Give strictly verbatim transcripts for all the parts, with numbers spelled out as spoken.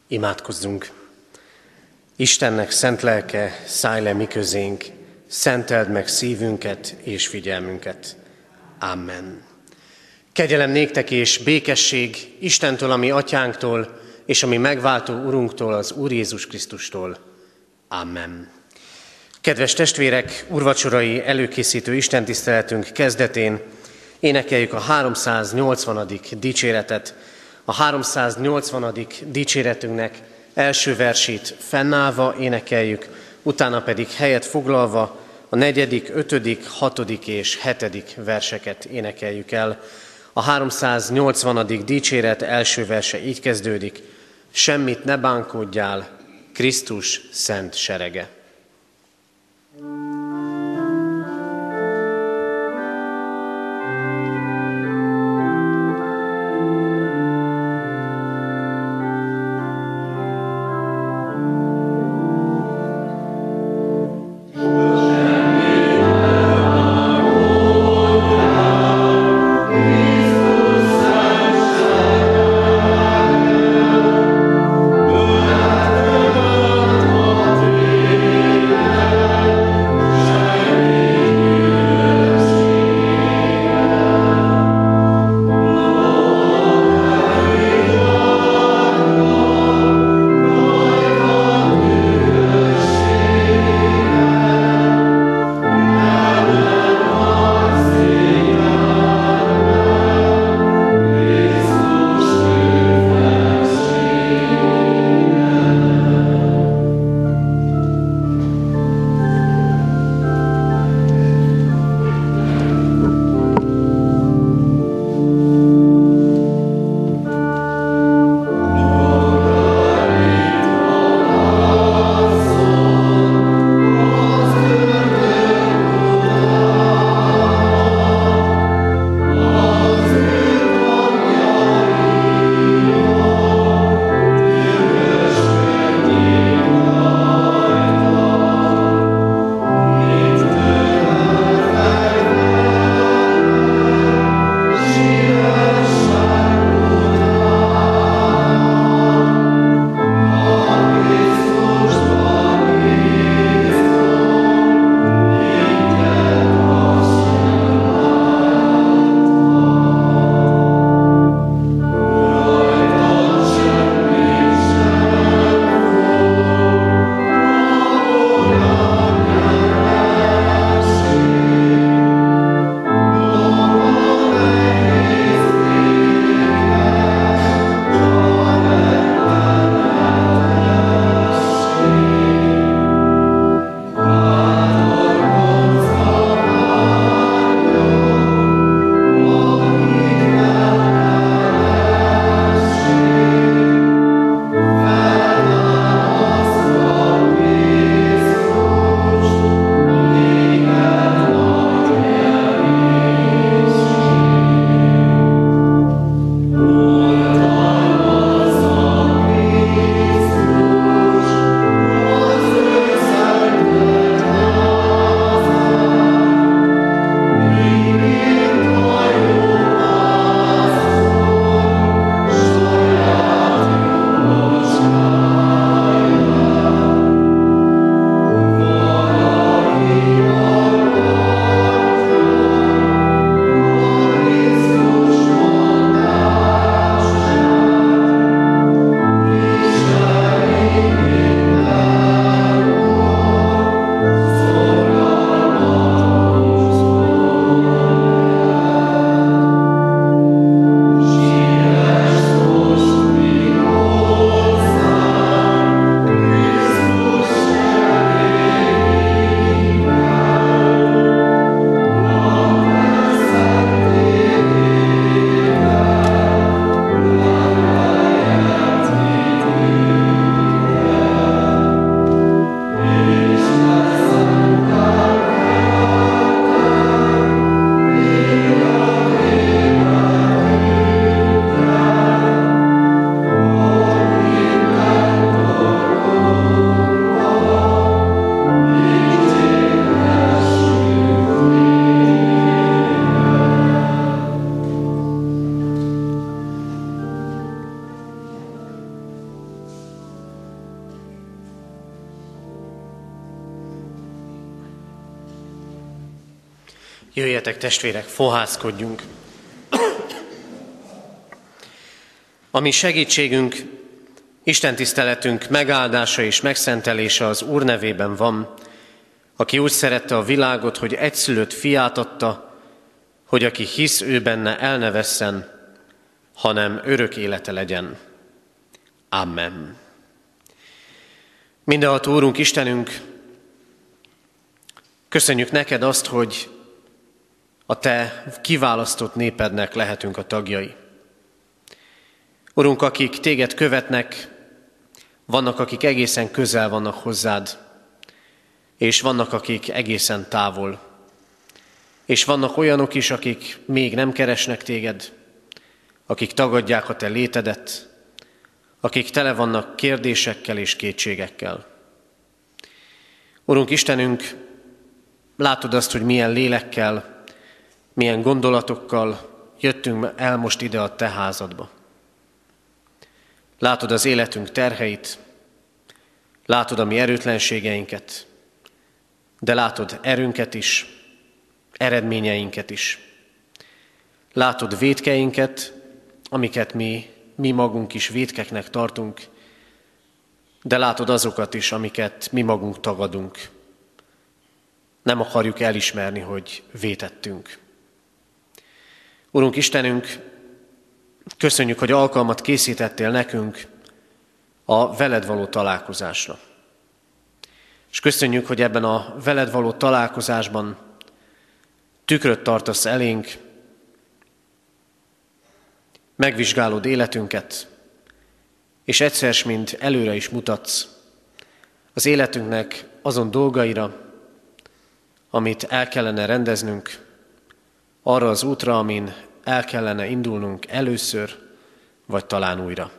Imádkozzunk! Istennek szent lelke, szállj le mi közénk, szenteld meg szívünket és figyelmünket. Amen. Kegyelem néktek és békesség Istentől, ami atyánktól, és ami megváltó Urunktól, az Úr Jézus Krisztustól. Amen. Kedves testvérek, úrvacsorai előkészítő istentiszteletünk kezdetén énekeljük a háromszáznyolcvanadik dicséretet. A háromszáznyolcvanadik dicséretünknek első versét fennállva énekeljük, utána pedig helyet foglalva a negyedik, ötödik, hatodik és hetedik verseket énekeljük el. A háromszáznyolcvanadik dicséret első verse így kezdődik: semmit ne bánkodjál, Krisztus szent serege. Amen. Jöjjetek, testvérek, fohászkodjunk. A mi segítségünk, Isten tiszteletünk megáldása és megszentelése az Úr nevében van, aki úgy szerette a világot, hogy egyszülött fiát adta, hogy aki hisz ő benne, el ne vesszen, hanem örök élete legyen. Amen. Mindenható Úrunk, Istenünk, köszönjük neked azt, hogy a te kiválasztott népednek lehetünk a tagjai. Urunk, akik téged követnek, vannak, akik egészen közel vannak hozzád, és vannak, akik egészen távol. És vannak olyanok is, akik még nem keresnek téged, akik tagadják a te létedet, akik tele vannak kérdésekkel és kétségekkel. Urunk Istenünk, látod azt, hogy milyen lélekkel, milyen gondolatokkal jöttünk el most ide a te házadba. Látod az életünk terheit, látod a mi erőtlenségeinket, de látod erőnket is, eredményeinket is. Látod vétkeinket, amiket mi, mi magunk is vétkeknek tartunk, de látod azokat is, amiket mi magunk tagadunk. Nem akarjuk elismerni, hogy vétettünk. Urunk Istenünk, köszönjük, hogy alkalmat készítettél nekünk a veled való találkozásra. És köszönjük, hogy ebben a veled való találkozásban tükröt tartasz elénk, megvizsgálod életünket, és egyszer s mind előre is mutatsz az életünknek azon dolgaira, amit el kellene rendeznünk, arra az útra, amin el kellene indulnunk először, vagy talán újra.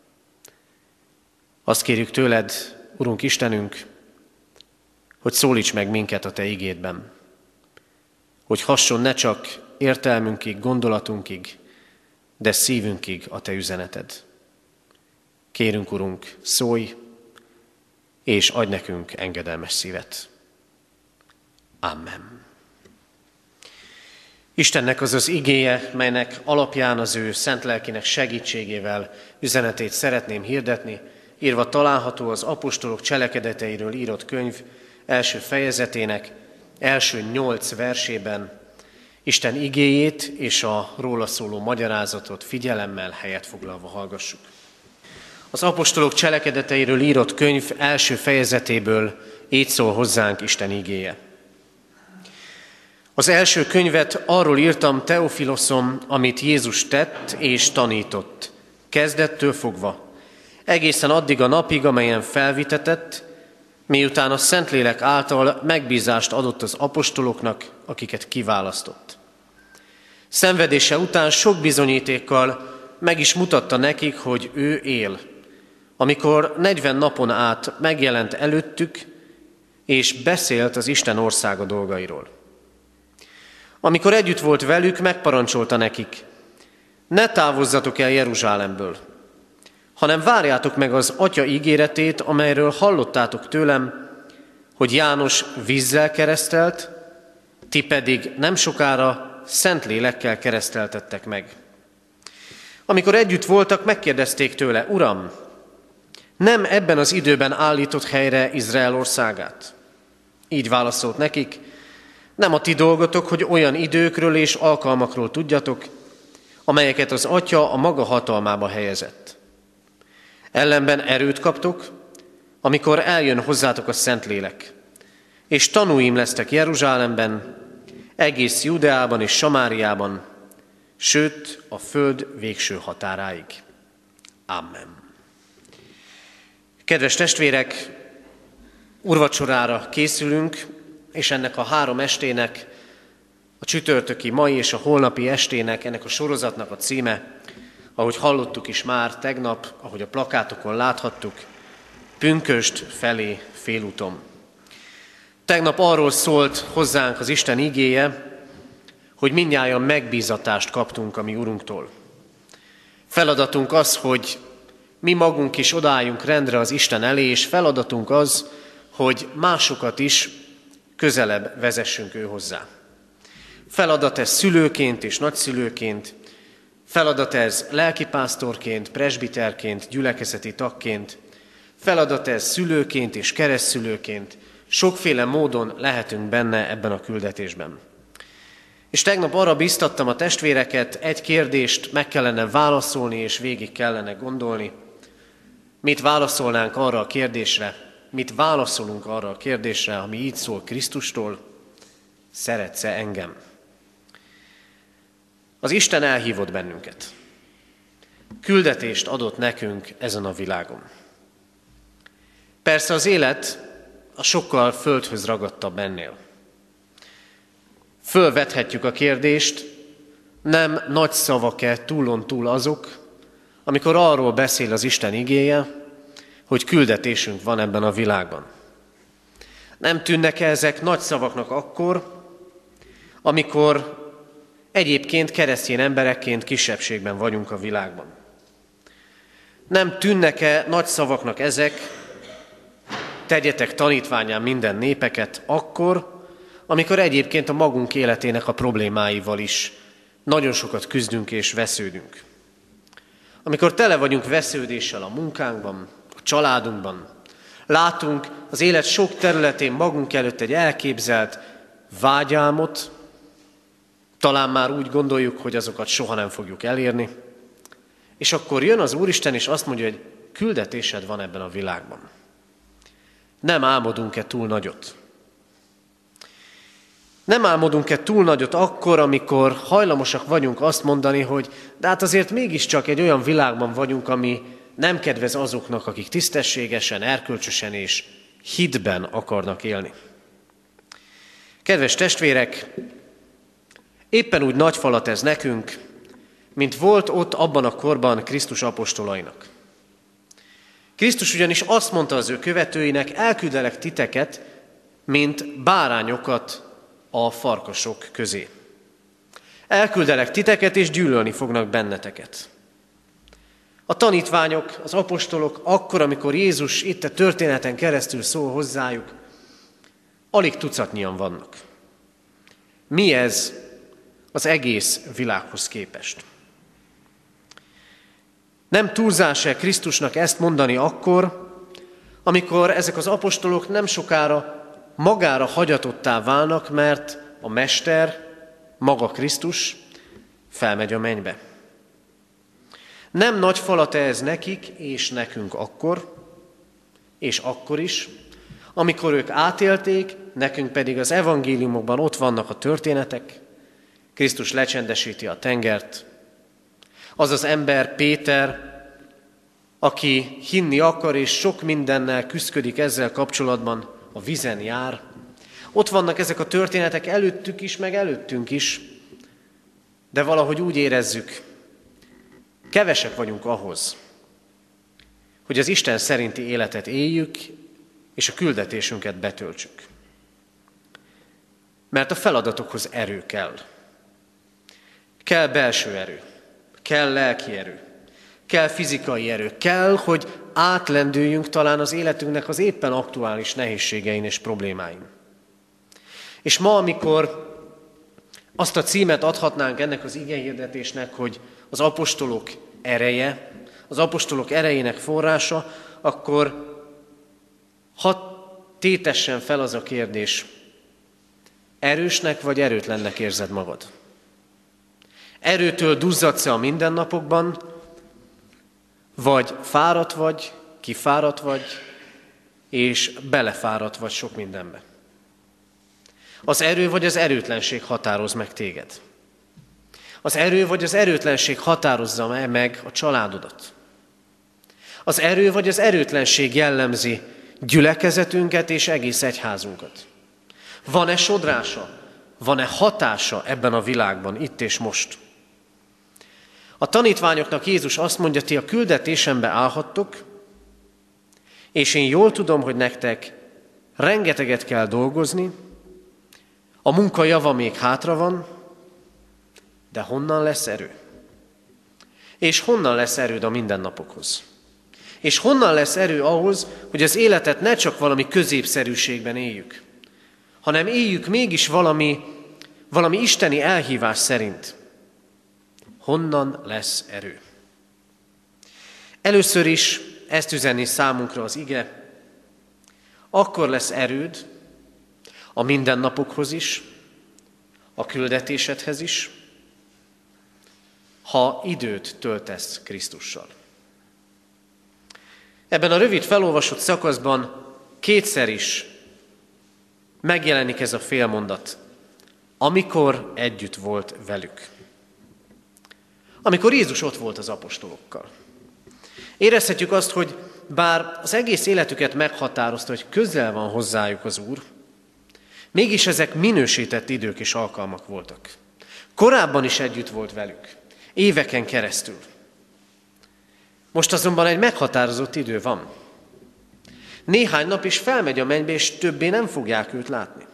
Azt kérjük tőled, Urunk Istenünk, hogy szólíts meg minket a te igédben, hogy hasson ne csak értelmünkig, gondolatunkig, de szívünkig a te üzeneted. Kérünk, Urunk, szólj, és adj nekünk engedelmes szívet. Amen. Istennek az az igéje, melynek alapján az ő szent lelkének segítségével üzenetét szeretném hirdetni, írva található az apostolok cselekedeteiről írott könyv első fejezetének első nyolc versében. Isten igéjét és a róla szóló magyarázatot figyelemmel helyet foglalva hallgassuk. Az apostolok cselekedeteiről írott könyv első fejezetéből így szól hozzánk Isten igéje. Az első könyvet arról írtam, Teofiloszom, amit Jézus tett és tanított, kezdettől fogva, egészen addig a napig, amelyen felvitetett, miután a Szentlélek által megbízást adott az apostoloknak, akiket kiválasztott. Szenvedése után sok bizonyítékkal meg is mutatta nekik, hogy ő él, amikor negyven napon át megjelent előttük, és beszélt az Isten országa dolgairól. Amikor együtt volt velük, megparancsolta nekik, ne távozzatok el Jeruzsálemből, hanem várjátok meg az Atya ígéretét, amelyről hallottátok tőlem, hogy János vízzel keresztelt, ti pedig nem sokára Szentlélekkel kereszteltettek meg. Amikor együtt voltak, megkérdezték tőle, Uram, nem ebben az időben állított helyre Izrael országát? Így válaszolt nekik, nem a ti dolgotok, hogy olyan időkről és alkalmakról tudjatok, amelyeket az Atya a maga hatalmába helyezett. Ellenben erőt kaptok, amikor eljön hozzátok a Szentlélek, és tanúim lesztek Jeruzsálemben, egész Judeában és Samáriában, sőt a föld végső határáig. Amen. Kedves testvérek, úrvacsorára készülünk, és ennek a három estének, a csütörtöki, mai és a holnapi estének, ennek a sorozatnak a címe, ahogy hallottuk is már tegnap, ahogy a plakátokon láthattuk, Pünkösd felé félúton. Tegnap arról szólt hozzánk az Isten igéje, hogy mindnyájan megbízatást kaptunk a mi Urunktól. Feladatunk az, hogy mi magunk is odaálljunk rendre az Isten elé, és feladatunk az, hogy másokat is közelebb vezessünk ő hozzá. Feladat ez szülőként és nagyszülőként, feladat ez lelkipásztorként, presbiterként, gyülekezeti tagként, feladat ez szülőként és keresztszülőként, sokféle módon lehetünk benne ebben a küldetésben. És tegnap arra bíztattam a testvéreket, egy kérdést meg kellene válaszolni, és végig kellene gondolni. Mit válaszolnánk arra a kérdésre, mit válaszolunk arra a kérdésre, ami így szól Krisztustól: szeretsz-e engem? Az Isten elhívott bennünket. Küldetést adott nekünk ezen a világon. Persze az élet a sokkal földhöz ragadtabb ennél. Fölvethetjük a kérdést, nem nagy szavak-e túlon túl azok, amikor arról beszél az Isten igéje, hogy küldetésünk van ebben a világban. Nem tűnnek-e ezek nagy szavaknak akkor, amikor egyébként keresztény emberekként kisebbségben vagyunk a világban? Nem tűnnek-e nagy szavaknak ezek, tegyetek tanítvánnyá minden népeket, akkor, amikor egyébként a magunk életének a problémáival is nagyon sokat küzdünk és vesződünk? Amikor tele vagyunk vesződéssel a munkánkban, a családunkban, látunk az élet sok területén magunk előtt egy elképzelt vágyálmot, talán már úgy gondoljuk, hogy azokat soha nem fogjuk elérni, és akkor jön az Úristen, és azt mondja, hogy küldetésed van ebben a világban. Nem álmodunk-e túl nagyot? Nem álmodunk-e túl nagyot akkor, amikor hajlamosak vagyunk azt mondani, hogy de hát azért mégiscsak egy olyan világban vagyunk, ami nem kedvez azoknak, akik tisztességesen, erkölcsösen és hitben akarnak élni. Kedves testvérek, éppen úgy nagy falat ez nekünk, mint volt ott abban a korban Krisztus apostolainak. Krisztus ugyanis azt mondta az ő követőinek: elküldelek titeket, mint bárányokat a farkasok közé. Elküldelek titeket, és gyűlölni fognak benneteket. A tanítványok, az apostolok akkor, amikor Jézus itt a történeten keresztül szól hozzájuk, alig tucatnyian vannak. Mi ez az egész világhoz képest? Nem túlzás-e Krisztusnak ezt mondani akkor, amikor ezek az apostolok nem sokára magára hagyatottá válnak, mert a Mester, maga Krisztus felmegy a mennybe? Nem nagy falat ez nekik és nekünk akkor, és akkor is, amikor ők átélték, nekünk pedig az evangéliumokban ott vannak a történetek. Krisztus lecsendesíti a tengert. Az az ember, Péter, aki hinni akar, és sok mindennel küszködik ezzel kapcsolatban, a vízen jár. Ott vannak ezek a történetek előttük is, meg előttünk is, de valahogy úgy érezzük, kevesek vagyunk ahhoz, hogy az Isten szerinti életet éljük, és a küldetésünket betöltsük. Mert a feladatokhoz erő kell. Kell belső erő, kell lelki erő, kell fizikai erő, kell, hogy átlendüljünk talán az életünknek az éppen aktuális nehézségein és problémáin. És ma, amikor azt a címet adhatnánk ennek az igehirdetésnek, hogy az apostolok ereje, az apostolok erejének forrása, akkor hadd tétessen fel az a kérdés: erősnek vagy erőtlennek érzed magad? Erőtől duzzadsz-e a mindennapokban, vagy fáradt vagy, kifáradt vagy, és belefáradt vagy sok mindenbe? Az erő vagy az erőtlenség határoz meg téged? Az erő vagy az erőtlenség határozza meg a családodat? Az erő vagy az erőtlenség jellemzi gyülekezetünket és egész egyházunkat? Van-e sodrása? Van-e hatása ebben a világban, itt és most? A tanítványoknak Jézus azt mondja: ti a küldetésembe állhattok, és én jól tudom, hogy nektek rengeteget kell dolgozni, a munka java még hátra van, de honnan lesz erő? És honnan lesz erőd a mindennapokhoz? És honnan lesz erő ahhoz, hogy az életet ne csak valami középszerűségben éljük, hanem éljük mégis valami, valami isteni elhívás szerint honnan lesz erő? Először is ezt üzeni számunkra az ige, akkor lesz erőd a mindennapokhoz is, a küldetésedhez is, ha időt töltesz Krisztussal. Ebben a rövid felolvasott szakaszban kétszer is megjelenik ez a félmondat, amikor együtt volt velük. Amikor Jézus ott volt az apostolokkal. Érezhetjük azt, hogy bár az egész életüket meghatározta, hogy közel van hozzájuk az Úr, mégis ezek minősített idők és alkalmak voltak. Korábban is együtt volt velük, éveken keresztül. Most azonban egy meghatározott idő van. Néhány nap is felmegy a mennybe, és többé nem fogják őt látni.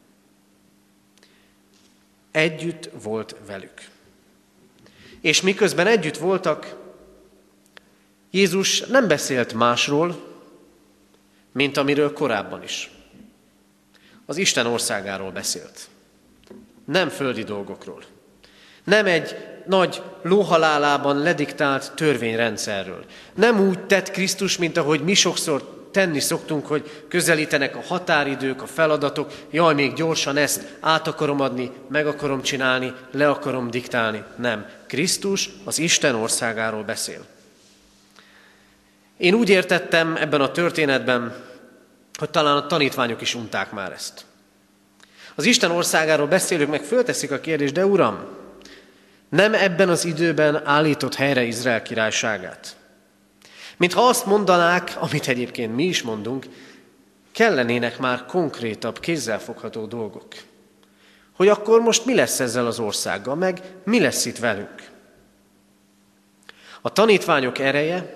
Együtt volt velük. És miközben együtt voltak, Jézus nem beszélt másról, mint amiről korábban is. Az Isten országáról beszélt. Nem földi dolgokról. Nem egy nagy lóhalálában lediktált törvényrendszerről. Nem úgy tett Krisztus, mint ahogy mi sokszor tenni szoktunk, hogy közelítenek a határidők, a feladatok, jaj, még gyorsan ezt át akarom adni, meg akarom csinálni, le akarom diktálni. Nem. Krisztus az Isten országáról beszél. Én úgy értettem ebben a történetben, hogy talán a tanítványok is unták már ezt. Az Isten országáról beszélők meg fölteszik a kérdést, de Uram, nem ebben az időben állított helyre Izrael királyságát? Mintha azt mondanák, amit egyébként mi is mondunk, kellenének már konkrétabb, kézzelfogható dolgok. Hogy akkor most mi lesz ezzel az országgal, meg mi lesz itt velünk? A tanítványok ereje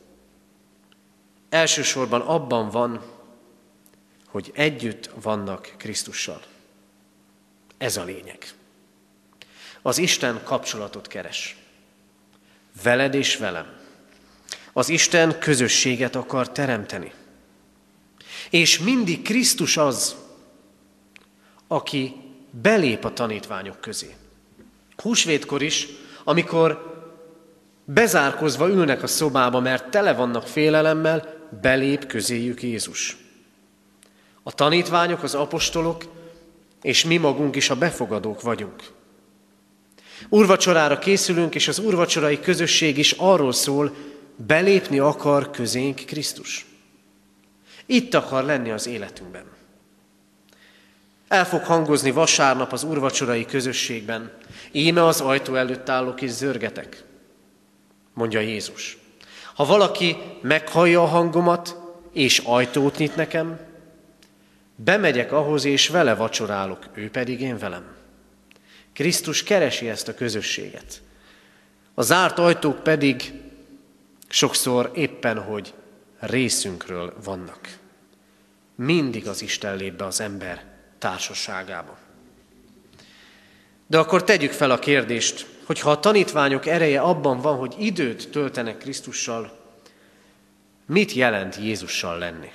elsősorban abban van, hogy együtt vannak Krisztussal. Ez a lényeg. Az Isten kapcsolatot keres. Veled és velem. Az Isten közösséget akar teremteni. És mindig Krisztus az, aki belép a tanítványok közé. Húsvétkor is, amikor bezárkozva ülnek a szobába, mert tele vannak félelemmel, belép közéjük Jézus. A tanítványok, az apostolok, és mi magunk is a befogadók vagyunk. Úrvacsorára készülünk, és az úrvacsorai közösség is arról szól, belépni akar közénk Krisztus. Itt akar lenni az életünkben. El fog hangozni vasárnap az úrvacsorai közösségben. Íme az ajtó előtt állok és zörgetek, mondja Jézus. Ha valaki meghallja a hangomat, és ajtót nyit nekem, bemegyek ahhoz, és vele vacsorálok, ő pedig én velem. Krisztus keresi ezt a közösséget. A zárt ajtók pedig sokszor éppen, hogy részünkről vannak. Mindig az Isten lép be az ember társaságába. De akkor tegyük fel a kérdést, hogy ha a tanítványok ereje abban van, hogy időt töltenek Krisztussal, mit jelent Jézussal lenni?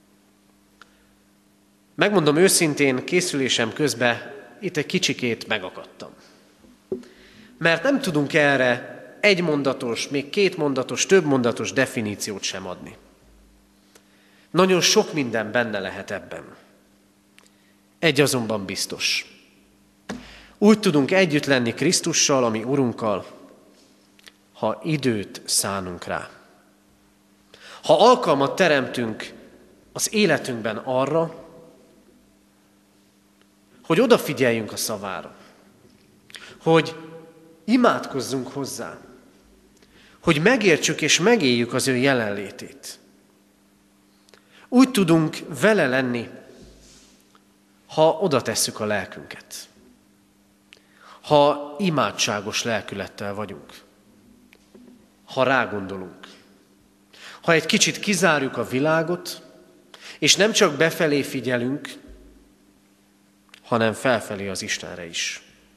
Megmondom őszintén, készülésem közben itt egy kicsikét megakadtam. Mert nem tudunk erre egy mondatos, még két mondatos, több mondatos definíciót sem adni. Nagyon sok minden benne lehet ebben. Egy azonban biztos. Úgy tudunk együtt lenni Krisztussal, ami Urunkkal, ha időt szánunk rá. Ha alkalmat teremtünk az életünkben arra, hogy odafigyeljünk a szavára, hogy imádkozzunk hozzá, hogy megértsük és megéljük az ő jelenlétét. Úgy tudunk vele lenni, ha oda tesszük a lelkünket. Ha imádságos lelkülettel vagyunk. Ha rágondolunk. Ha egy kicsit kizárjuk a világot, és nem csak befelé figyelünk, hanem felfelé az Istenre is.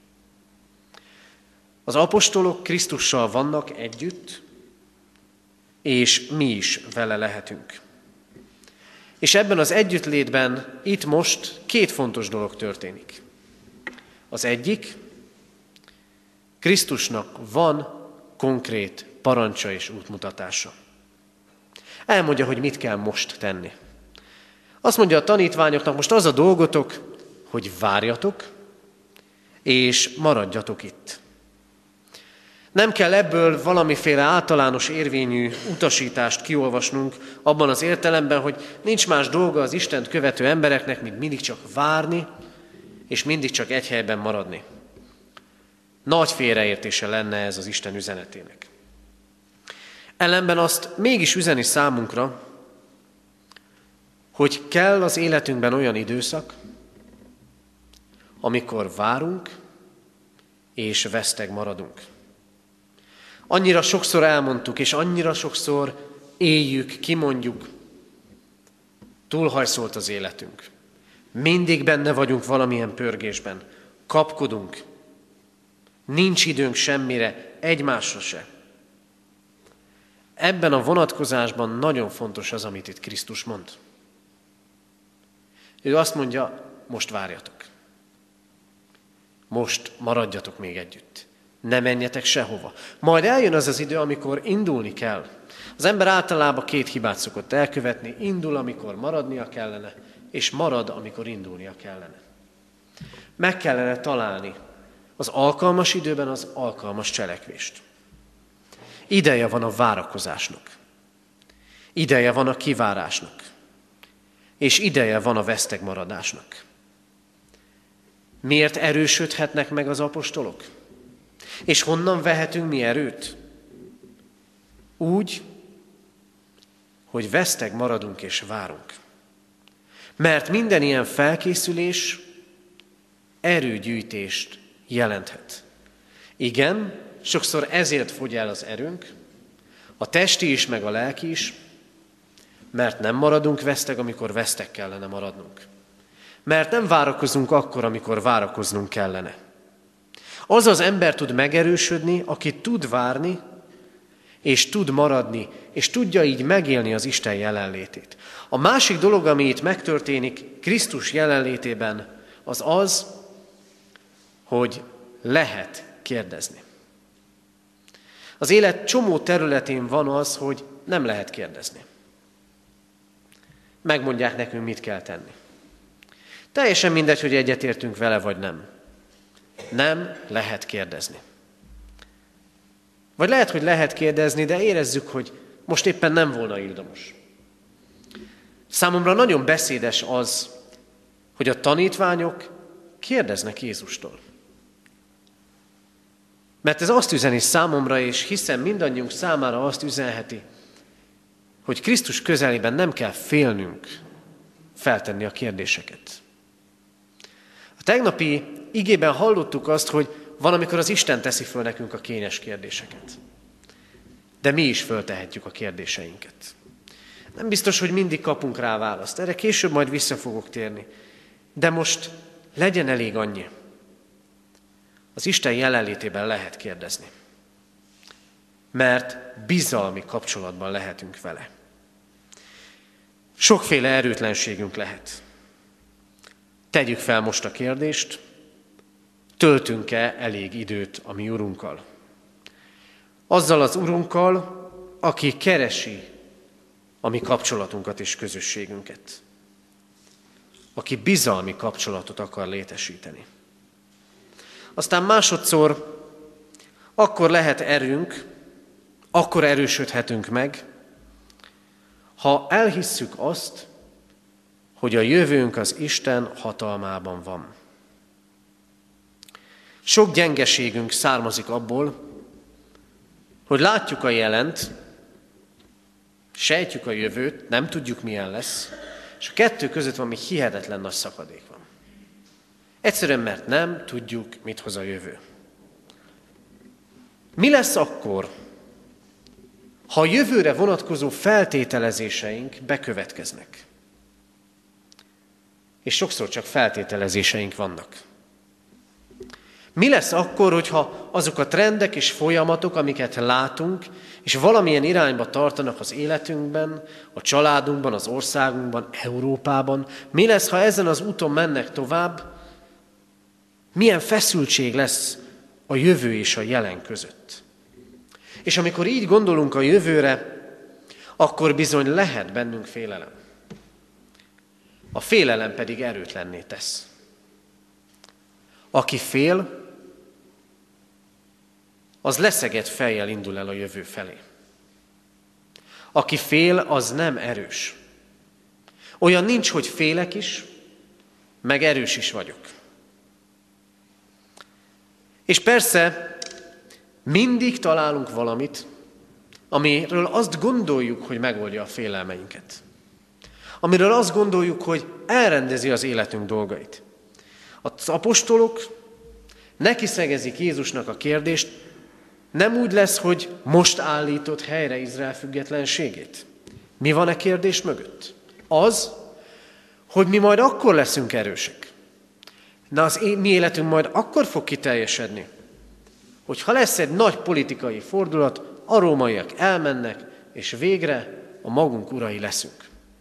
Az apostolok Krisztussal vannak együtt, és mi is vele lehetünk. És ebben az együttlétben itt most két fontos dolog történik. Az egyik, Krisztusnak van konkrét parancsa és útmutatása. Elmondja, hogy mit kell most tenni. Azt mondja a tanítványoknak, most az a dolgotok, hogy várjatok, és maradjatok itt. Nem kell ebből valamiféle általános érvényű utasítást kiolvasnunk abban az értelemben, hogy nincs más dolga az Istent követő embereknek, mint mindig csak várni, és mindig csak egy helyben maradni. Nagy félreértése lenne ez az Isten üzenetének. Ellenben azt mégis üzeni számunkra, hogy kell az életünkben olyan időszak, amikor várunk és veszteg maradunk. Annyira sokszor elmondtuk, és annyira sokszor éljük, kimondjuk, túlhajszolt az életünk. Mindig benne vagyunk valamilyen pörgésben, kapkodunk, nincs időnk semmire, egymásra se. Ebben a vonatkozásban nagyon fontos az, amit itt Krisztus mond. Ő azt mondja, most várjatok. Most maradjatok még együtt. Ne menjetek sehova. Majd eljön az az idő, amikor indulni kell. Az ember általában két hibát szokott elkövetni. Indul, amikor maradnia kellene, és marad, amikor indulnia kellene. Meg kellene találni az alkalmas időben az alkalmas cselekvést. Ideje van a várakozásnak. Ideje van a kivárásnak. És ideje van a vesztegmaradásnak. Miért erősödhetnek meg az apostolok? És honnan vehetünk mi erőt? Úgy, hogy veszteg maradunk és várunk. Mert minden ilyen felkészülés erőgyűjtést jelenthet. Igen, sokszor ezért fogy el az erőnk, a testi is, meg a lelki is, mert nem maradunk veszteg, amikor veszteg kellene maradnunk. Mert nem várakozunk akkor, amikor várakoznunk kellene. Az az ember tud megerősödni, aki tud várni, és tud maradni, és tudja így megélni az Isten jelenlétét. A másik dolog, ami itt megtörténik Krisztus jelenlétében, az az, hogy lehet kérdezni. Az élet csomó területén van az, hogy nem lehet kérdezni. Megmondják nekünk, mit kell tenni. Teljesen mindegy, hogy egyetértünk vele, vagy nem. Nem lehet kérdezni. Vagy lehet, hogy lehet kérdezni, de érezzük, hogy most éppen nem volna ildomos. Számomra nagyon beszédes az, hogy a tanítványok kérdeznek Jézustól. Mert ez azt üzeni számomra, és hiszem mindannyiunk számára azt üzenheti, hogy Krisztus közelében nem kell félnünk feltenni a kérdéseket. A tegnapi igében hallottuk azt, hogy van, amikor az Isten teszi föl nekünk a kényes kérdéseket. De mi is föltehetjük a kérdéseinket. Nem biztos, hogy mindig kapunk rá választ. Erre később majd vissza fogok térni. De most legyen elég annyi. Az Isten jelenlétében lehet kérdezni. Mert bizalmi kapcsolatban lehetünk vele. Sokféle erőtlenségünk lehet. Tegyük fel most a kérdést, töltünk-e elég időt a mi Urunkkal? Azzal az Urunkkal, aki keresi a mi kapcsolatunkat és közösségünket. Aki bizalmi kapcsolatot akar létesíteni. Aztán másodszor, akkor lehet erőnk, akkor erősödhetünk meg, ha elhisszük azt, hogy a jövőnk az Isten hatalmában van. Sok gyengeségünk származik abból, hogy látjuk a jelent, sejtjük a jövőt, nem tudjuk milyen lesz, és a kettő között valami hihetetlen nagy szakadék van. Egyszerűen, mert nem tudjuk, mit hoz a jövő. Mi lesz akkor, ha a jövőre vonatkozó feltételezéseink bekövetkeznek? És sokszor csak feltételezéseink vannak. Mi lesz akkor, hogyha azok a trendek és folyamatok, amiket látunk, és valamilyen irányba tartanak az életünkben, a családunkban, az országunkban, Európában, mi lesz, ha ezen az úton mennek tovább, Milyen feszültség lesz a jövő és a jelen között. És amikor így gondolunk a jövőre, akkor bizony lehet bennünk félelem. A félelem pedig erőtlenné tesz. Aki fél, az leszegett fejjel indul el a jövő felé. Aki fél, az nem erős. Olyan nincs, hogy félek is, meg erős is vagyok. És persze mindig találunk valamit, amiről azt gondoljuk, hogy megoldja a félelmeinket. Amiről azt gondoljuk, hogy elrendezi az életünk dolgait. Az apostolok neki szegezik Jézusnak a kérdést, nem úgy lesz, hogy most állított helyre Izrael függetlenségét. Mi van e kérdés mögött? Az, hogy mi majd akkor leszünk erősek. Na az é- mi életünk majd akkor fog kiteljesedni, hogyha lesz egy nagy politikai fordulat, a rómaiak elmennek, és végre a magunk urai leszünk.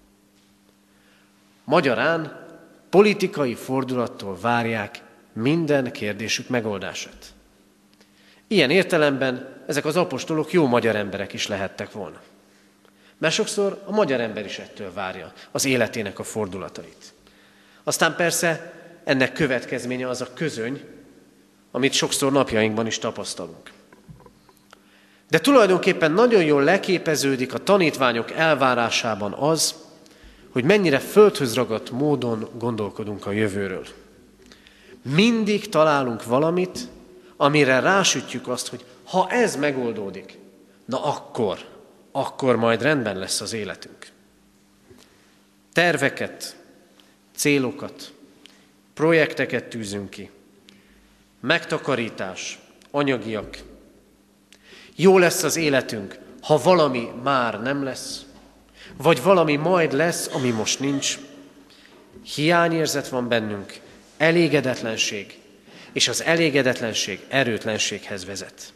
Magyarán politikai fordulattól várják minden kérdésük megoldását. Ilyen értelemben ezek az apostolok jó magyar emberek is lehettek volna. Mert sokszor a magyar ember is ettől várja az életének a fordulatait. Aztán persze ennek következménye az a közöny, amit sokszor napjainkban is tapasztalunk. De tulajdonképpen nagyon jól leképeződik a tanítványok elvárásában az, hogy mennyire földhöz ragadt módon gondolkodunk a jövőről. Mindig találunk valamit, amire rásütjük azt, hogy ha ez megoldódik, na akkor, akkor majd rendben lesz az életünk. Terveket, célokat, projekteket tűzünk ki. Megtakarítás, anyagiak. Jó lesz az életünk, ha valami már nem lesz, vagy valami majd lesz, ami most nincs. Hiányérzet van bennünk, elégedetlenség, és az elégedetlenség erőtlenséghez vezet.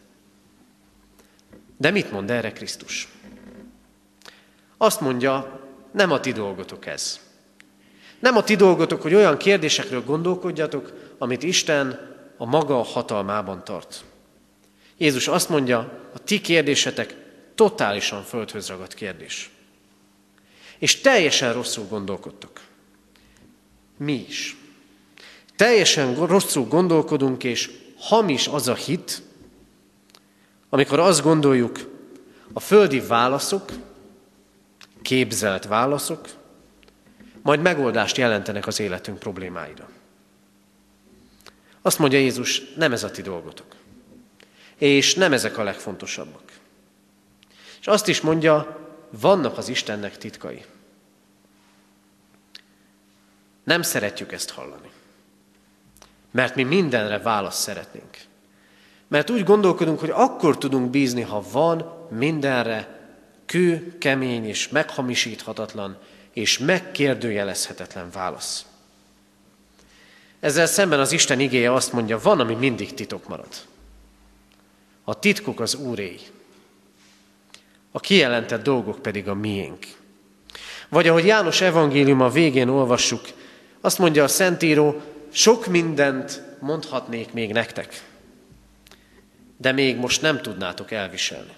De mit mond erre Krisztus? Azt mondja, nem a ti dolgotok ez. Nem a ti dolgotok, hogy olyan kérdésekről gondolkodjatok, amit Isten a maga hatalmában tart. Jézus azt mondja, a ti kérdésetek totálisan földhöz ragadt kérdés. És teljesen rosszul gondolkodtok. Mi is. Teljesen rosszul gondolkodunk, és hamis az a hit, amikor azt gondoljuk, a földi válaszok, képzelt válaszok, majd megoldást jelentenek az életünk problémáira. Azt mondja Jézus, nem ez a ti dolgotok. És nem ezek a legfontosabbak. És azt is mondja, vannak az Istennek titkai. Nem szeretjük ezt hallani. Mert mi mindenre választ szeretnénk. Mert úgy gondolkodunk, hogy akkor tudunk bízni, ha van mindenre kő, kemény és meghamisíthatatlan és megkérdőjelezhetetlen válasz. Ezzel szemben az Isten igéje azt mondja, van, ami mindig titok marad. A titkok az Úréi. A kijelentett dolgok pedig a miénk. Vagy ahogy János evangéliuma végén olvassuk, azt mondja a Szentíró, sok mindent mondhatnék még nektek, de még most nem tudnátok elviselni.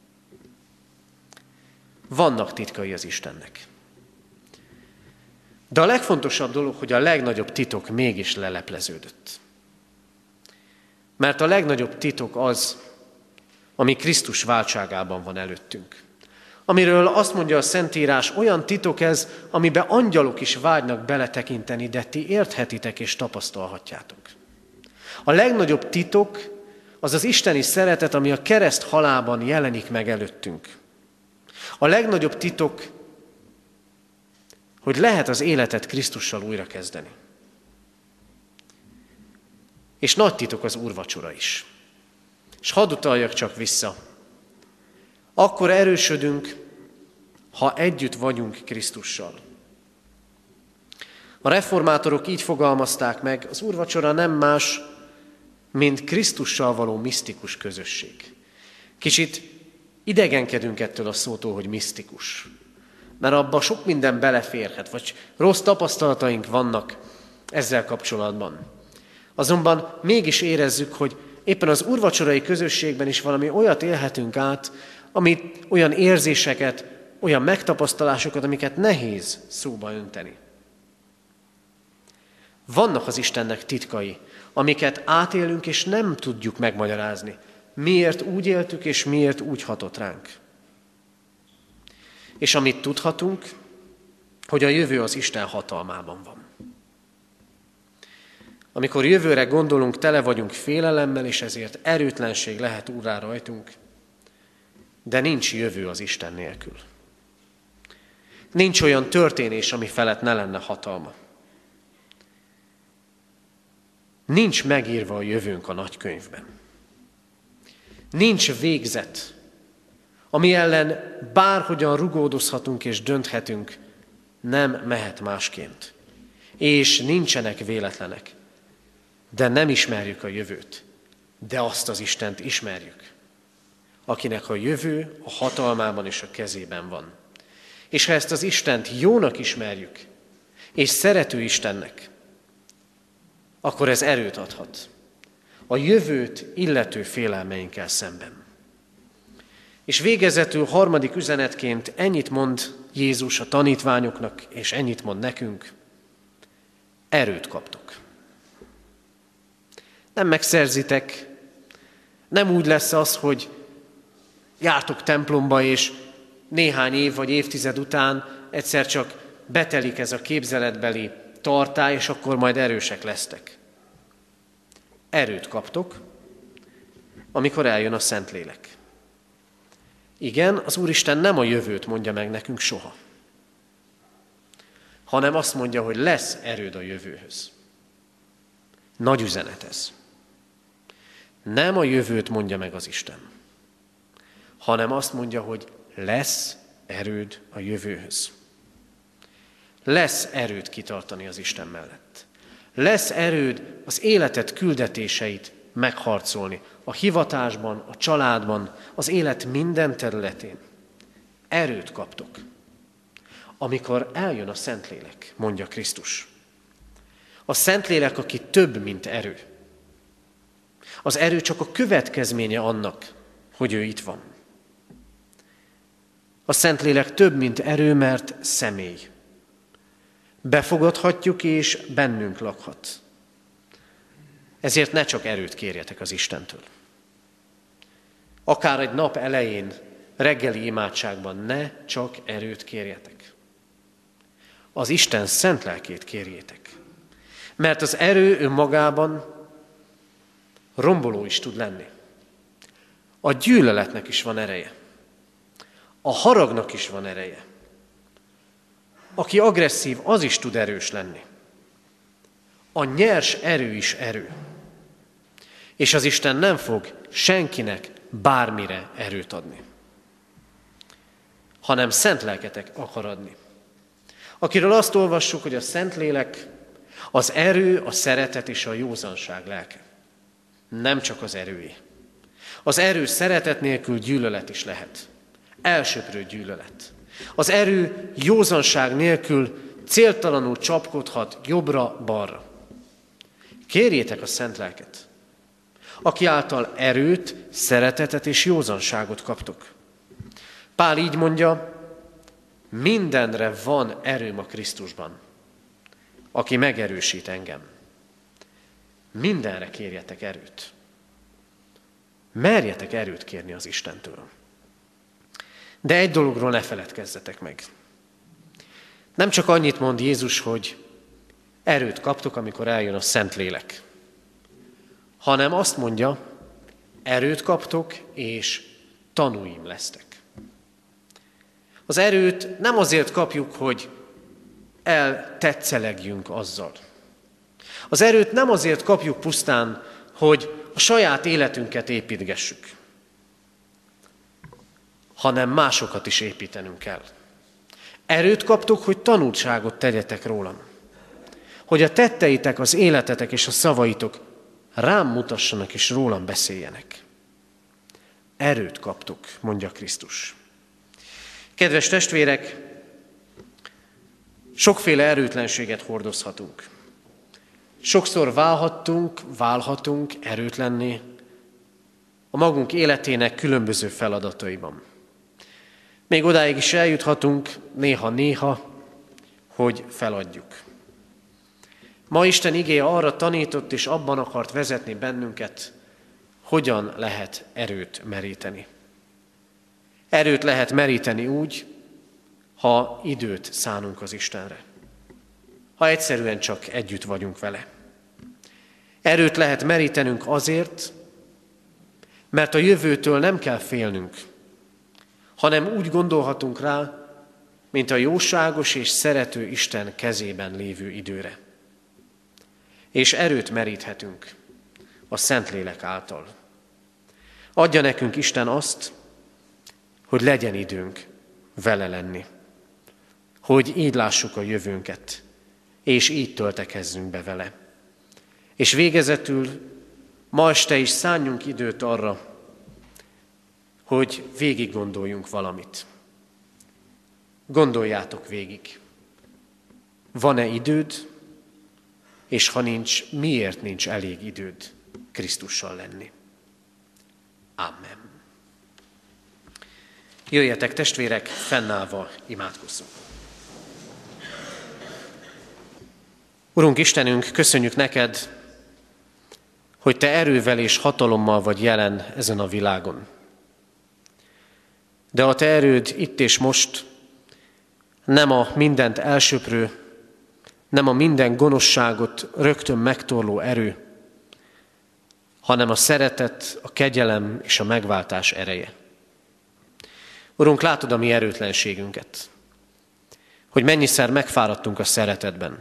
Vannak titkai az Istennek. De a legfontosabb dolog, hogy a legnagyobb titok mégis lelepleződött. Mert a legnagyobb titok az, ami Krisztus váltságában van előttünk. Amiről azt mondja a Szentírás, olyan titok ez, amiben angyalok is vágynak beletekinteni, de ti érthetitek és tapasztalhatjátok. A legnagyobb titok az az isteni szeretet, ami a kereszt halálban jelenik meg előttünk. A legnagyobb titok, hogy lehet az életet Krisztussal újrakezdeni. És nagy titok az úrvacsora is. És hadd utaljak csak vissza. Akkor erősödünk, ha együtt vagyunk Krisztussal. A reformátorok így fogalmazták meg, az úrvacsora nem más, mint Krisztussal való misztikus közösség. Kicsit idegenkedünk ettől a szótól, hogy misztikus. Mert abban sok minden beleférhet, vagy rossz tapasztalataink vannak ezzel kapcsolatban. Azonban mégis érezzük, hogy éppen az úrvacsorai közösségben is valami olyat élhetünk át, amit, olyan érzéseket, olyan megtapasztalásokat, amiket nehéz szóba önteni. Vannak az Istennek titkai, amiket átélünk, és nem tudjuk megmagyarázni. Miért úgy éltük, és miért úgy hatott ránk. És amit tudhatunk, hogy a jövő az Isten hatalmában van. Amikor jövőre gondolunk, tele vagyunk félelemmel, és ezért erőtlenség lehet úrrá rajtunk, de nincs jövő az Isten nélkül. Nincs olyan történés, ami felett ne lenne hatalma. Nincs megírva a jövőnk a nagykönyvben. Nincs végzet, ami ellen bárhogyan rugódozhatunk és dönthetünk, nem mehet másként. És nincsenek véletlenek. De nem ismerjük a jövőt, de azt az Istent ismerjük, akinek a jövő a hatalmában és a kezében van. És ha ezt az Istent jónak ismerjük, és szerető Istennek, akkor ez erőt adhat a jövőt illető félelmeinkkel szemben. És végezetül harmadik üzenetként ennyit mond Jézus a tanítványoknak, és ennyit mond nekünk: erőt kaptok. Nem megszerzitek, nem úgy lesz az, hogy jártok templomba, és néhány év vagy évtized után egyszer csak betelik ez a képzeletbeli tartály, és akkor majd erősek lesztek. Erőt kaptok, amikor eljön a Szentlélek. Igen, az Úristen nem a jövőt mondja meg nekünk soha, hanem azt mondja, hogy lesz erőd a jövőhöz. Nagy üzenet ez. Nem a jövőt mondja meg az Isten, hanem azt mondja, hogy lesz erőd a jövőhöz. Lesz erőd kitartani az Isten mellett. Lesz erőd az életed küldetéseit megharcolni. A hivatásban, a családban, az élet minden területén. Erőt kaptok, amikor eljön a Szentlélek, mondja Krisztus. A Szentlélek, aki több, mint erő. Az erő csak a következménye annak, hogy ő itt van. A Szentlélek több, mint erő, mert személy. Befogadhatjuk, és bennünk lakhat. Ezért ne csak erőt kérjetek az Istentől. Akár egy nap elején, reggeli imádságban ne csak erőt kérjetek. Az Isten szent lelkét kérjétek. Mert az erő önmagában romboló is tud lenni. A gyűlöletnek is van ereje. A haragnak is van ereje. Aki agresszív, az is tud erős lenni. A nyers erő is erő. És az Isten nem fog senkinek bármire erőt adni, hanem szent lelketek akar adni. Akiről azt olvassuk, hogy a Szentlélek az erő, a szeretet és a józanság lelke. Nem csak az erőé. Az erő szeretet nélkül gyűlölet is lehet. Elsöprő gyűlölet. Az erő józanság nélkül céltalanul csapkodhat jobbra-balra. Kérjétek a szent lelket, aki által erőt, szeretetet és józanságot kaptok. Pál így mondja, mindenre van erőm a Krisztusban, aki megerősít engem. Mindenre kérjetek erőt. Merjetek erőt kérni az Istentől. De egy dologról ne feledkezzetek meg. Nem csak annyit mond Jézus, hogy erőt kaptok, amikor eljön a Szentlélek, hanem azt mondja, erőt kaptok, és tanúim lesztek. Az erőt nem azért kapjuk, hogy eltetszelegjünk azzal. Az erőt nem azért kapjuk pusztán, hogy a saját életünket építgessük, hanem másokat is építenünk kell. Erőt kaptok, hogy tanulságot tegyetek rólam. Hogy a tetteitek, az életetek és a szavaitok rám mutassanak és rólam beszéljenek. Erőt kaptok, mondja Krisztus. Kedves testvérek, sokféle erőtlenséget hordozhatunk. Sokszor válhattunk, válhatunk erőtlenné a magunk életének különböző feladataiban. Még odáig is eljuthatunk néha-néha, hogy feladjuk. Ma Isten igéje arra tanított és abban akart vezetni bennünket, hogyan lehet erőt meríteni. Erőt lehet meríteni úgy, ha időt szánunk az Istenre. Ha egyszerűen csak együtt vagyunk vele. Erőt lehet merítenünk azért, mert a jövőtől nem kell félnünk, hanem úgy gondolhatunk rá, mint a jóságos és szerető Isten kezében lévő időre. És erőt meríthetünk a Szentlélek által. Adja nekünk Isten azt, hogy legyen időnk vele lenni, hogy így lássuk a jövőnket, és így töltekezzünk be vele. És végezetül ma este is szánjunk időt arra, hogy végig gondoljunk valamit. Gondoljátok végig. Van-e időd, és ha nincs, miért nincs elég időd Krisztussal lenni? Amen. Jöjjetek, testvérek, fennállva imádkozzunk. Urunk Istenünk, köszönjük neked, hogy te erővel és hatalommal vagy jelen ezen a világon. De a te erőd itt és most nem a mindent elsöprő, nem a minden gonoszságot rögtön megtorló erő, hanem a szeretet, a kegyelem és a megváltás ereje. Urunk, látod a mi erőtlenségünket, hogy mennyiszer megfáradtunk a szeretetben,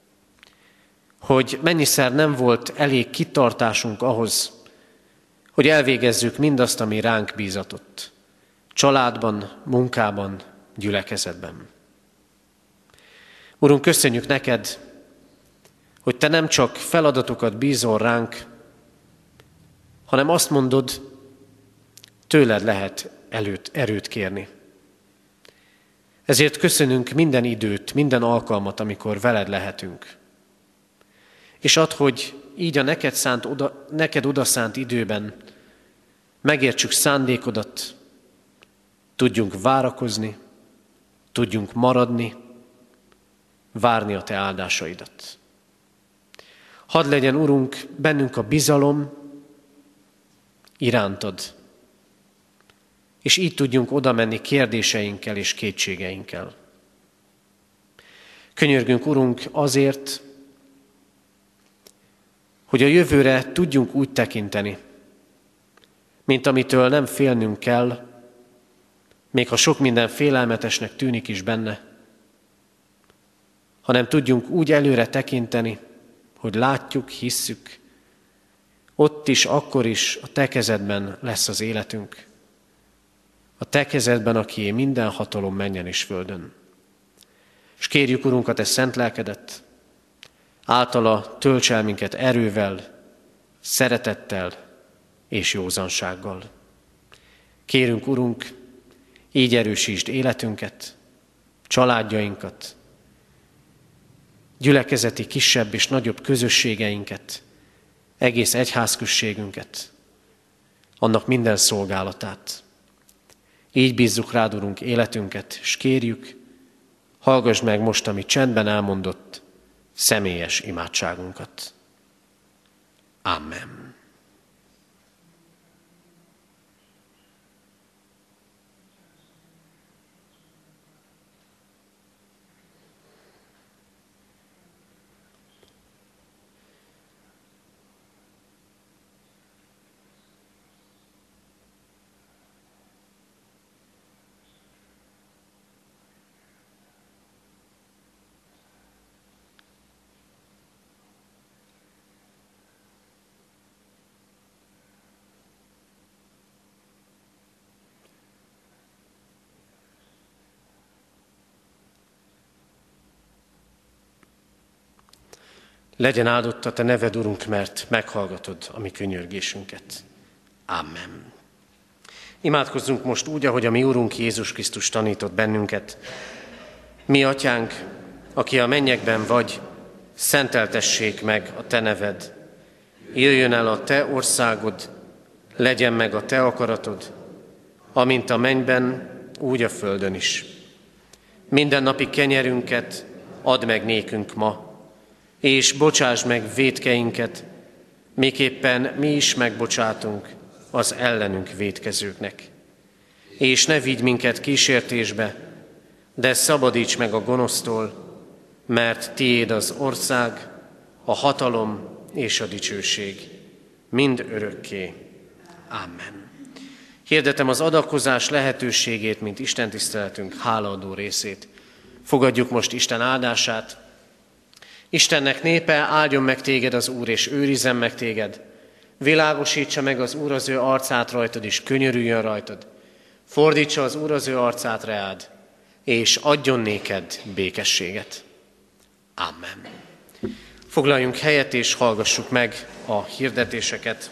hogy mennyiszer nem volt elég kitartásunk ahhoz, hogy elvégezzük mindazt, ami ránk bízatott, családban, munkában, gyülekezetben. Urunk, köszönjük neked, hogy te nem csak feladatokat bízol ránk, hanem azt mondod, tőled lehet előtt, erőt kérni. Ezért köszönünk minden időt, minden alkalmat, amikor veled lehetünk. És add, hogy így a neked, szánt oda, neked odaszánt időben megértsük szándékodat, tudjunk várakozni, tudjunk maradni, várni a te áldásaidat. Hadd legyen, Urunk, bennünk a bizalom irántad, és így tudjunk oda menni kérdéseinkkel és kétségeinkkel. Könyörgünk, Urunk, azért, hogy a jövőre tudjunk úgy tekinteni, mint amitől nem félnünk kell, még ha sok minden félelmetesnek tűnik is benne, hanem tudjunk úgy előre tekinteni, hogy látjuk, hisszük, ott is, akkor is a te kezedben lesz az életünk. A te kezedben, akié minden hatalom mennyen és földön. És kérjük, Urunk, a te szent lelkedet, általa tölts el minket erővel, szeretettel és józansággal. Kérünk, Urunk, így erősítsd életünket, családjainkat, gyülekezeti kisebb és nagyobb közösségeinket, egész egyházközségünket, annak minden szolgálatát. Így bízzuk rád, Urunk, életünket, és kérjük, hallgass meg most, amit csendben elmondott, személyes imádságunkat. Amen. Legyen áldott a te neved, Urunk, mert meghallgatod a mi könyörgésünket. Amen. Imádkozzunk most úgy, ahogy a mi Urunk Jézus Krisztus tanított bennünket. Mi, Atyánk, aki a mennyekben vagy, szenteltessék meg a te neved. Jöjjön el a te országod, legyen meg a te akaratod, amint a mennyben, úgy a földön is. Minden napi kenyerünket add meg nékünk ma, és bocsáss meg vétkeinket, miképpen mi is megbocsátunk az ellenünk vétkezőknek. És ne vigy minket kísértésbe, de szabadíts meg a gonosztól, mert tiéd az ország, a hatalom és a dicsőség, mind örökké. Amen. Hirdetem az adakozás lehetőségét, mint Isten tiszteletünk hálaadó részét. Fogadjuk most Isten áldását. Istennek népe, áldjon meg téged az Úr, és őrizzen meg téged. Világosítsa meg az Úr az ő arcát rajtad, és könyörüljön rajtad. Fordítsa az Úr az ő arcát reád, és adjon néked békességet. Amen. Foglaljunk helyet, és hallgassuk meg a hirdetéseket.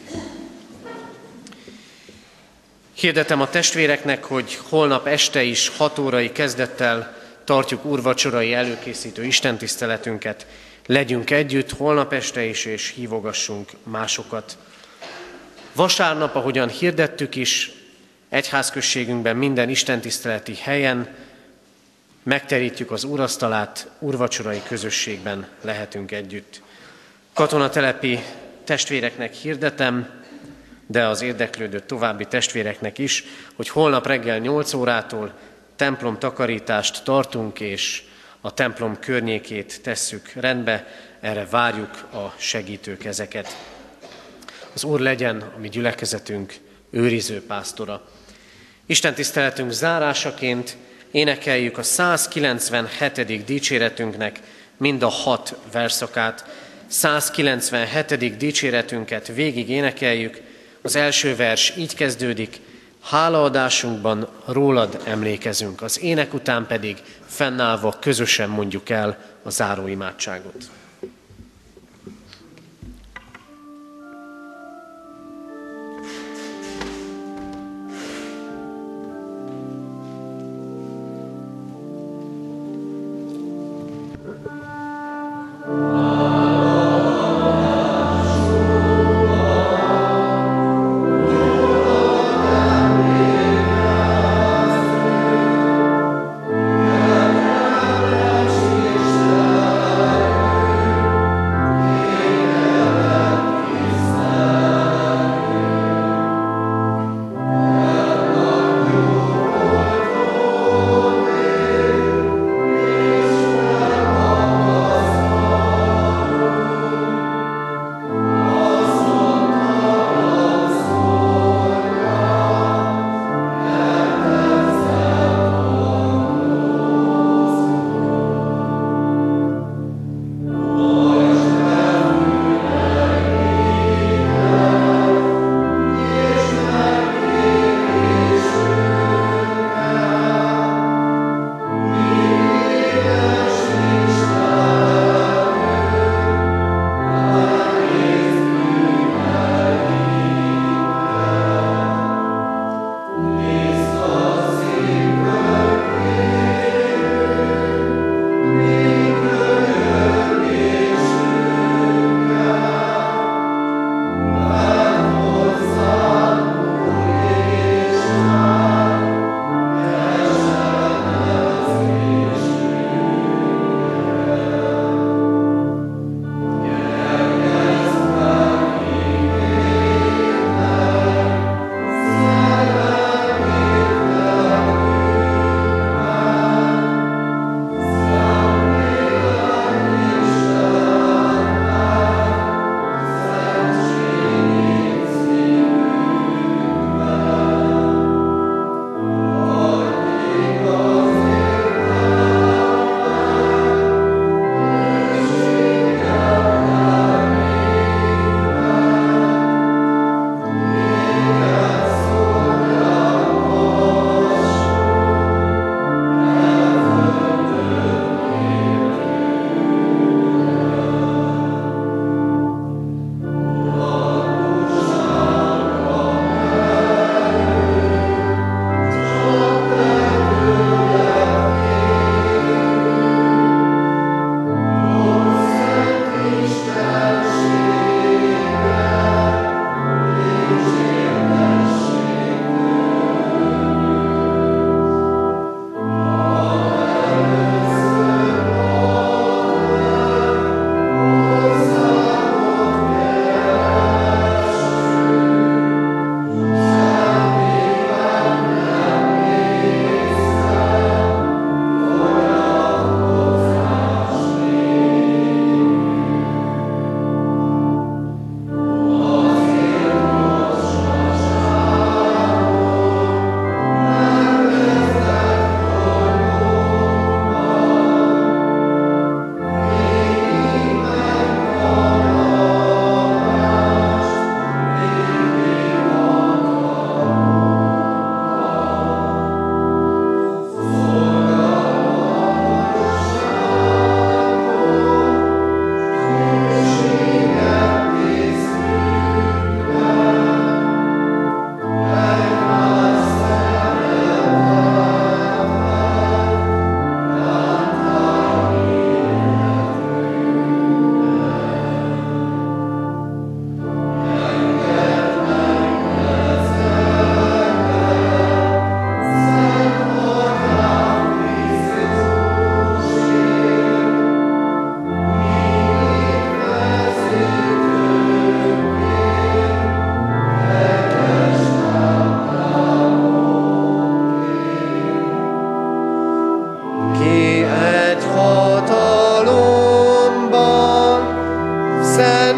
Hirdetem a testvéreknek, hogy holnap este is hat órai kezdettel tartjuk úrvacsorai előkészítő istentiszteletünket. Legyünk együtt holnap este is, és hívogassunk másokat. Vasárnap, ahogyan hirdettük is, egyházközségünkben minden istentiszteleti helyen megterítjük az úrasztalát, úrvacsorai közösségben lehetünk együtt. Katonatelepi testvéreknek hirdetem, de az érdeklődő további testvéreknek is, hogy holnap reggel nyolc órától templom takarítást tartunk, és a templom környékét tesszük rendbe, erre várjuk a segítő kezeket. Az Úr legyen a mi gyülekezetünk őriző pásztora. Isten tiszteletünk zárásaként énekeljük a százkilencvenhetedik dicséretünknek mind a hat verszakát. százkilencvenhetedik dicséretünket végig énekeljük. Az első vers így kezdődik: hálaadásunkban rólad emlékezünk. Az ének után pedig fennállva közösen mondjuk el a záróimádságot.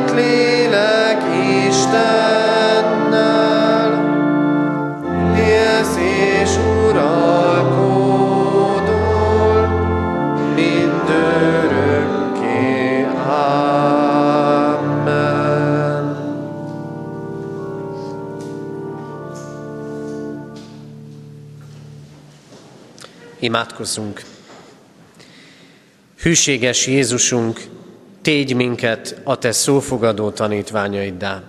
Szentlélek Istennel, élsz és uralkodol mindörökké. Amen. Imádkozzunk! Hűséges Jézusunk, tégy minket a Te szófogadó tanítványaiddá.